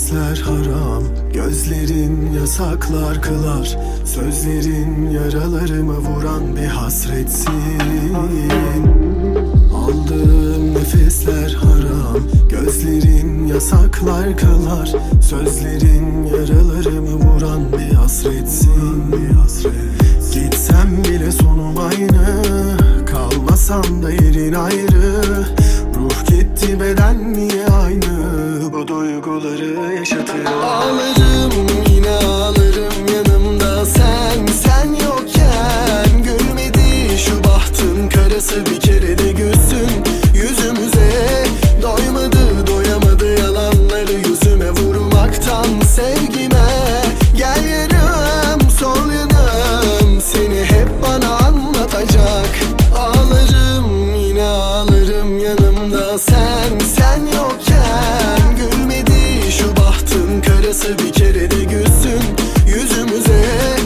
nefesler haram, gözlerin yasaklar kılar. Sözlerin yaralarımı vuran bir hasretsin. Aldığım nefesler haram, gözlerin yasaklar kılar. Sözlerin yaralarımı vuran bir hasretsin. Gitsem bile sonum aynı, kalmasam da yerin ayrı. Ruh gitti, beden niye aynı? Bu duyguları yaşatıyor. Ağlarım, yine ağlarım yanımda sen yokken. Gülmedi şu bahtın karası, bir kere de gülsün yüzümüze. Doymadı, doyamadı yalanları yüzüme vurmaktan sevgime. Gel yanım, sol yanım, seni hep bana anlatacak. Ağlarım, yine ağlarım yanımda sen yokken. Gülmedi şu bahtın karası, bir kere de gülsün yüzümüze.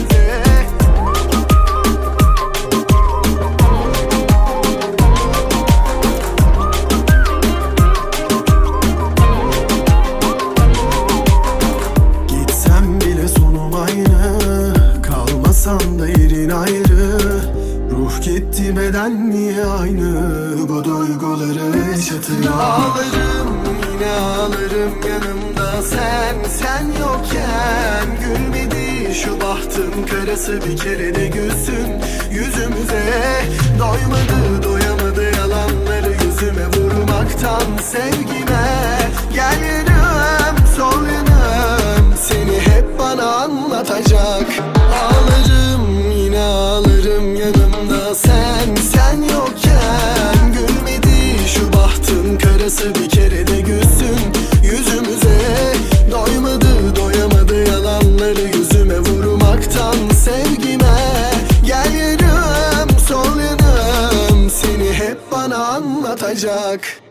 Gitsem bile sonum aynı, kalmasam da yerin ayrı. Ruh gitti, beden niye aynı? Bu duyguları yaşatıyor. Ağlarım, yine ağlarım yanımda sen yokken. Gülmedi şu bahtın karası, bir kere de gülsün yüzümüze. Doymadı, doyamadı yalanları yüzüme vurmaktan sevgime. Gel yanım, sol yanım, seni hep bana anlatacak. Ağlarım, yine ağlarım yanımda sen yokken. Gülmedi şu bahtın karası, bir kere de gülsün yüzümüze. Doymadı, doyamadı yalanları yüzüme vurmaktan sevgime. Gel yanım, sol yanım, seni hep bana anlatacak.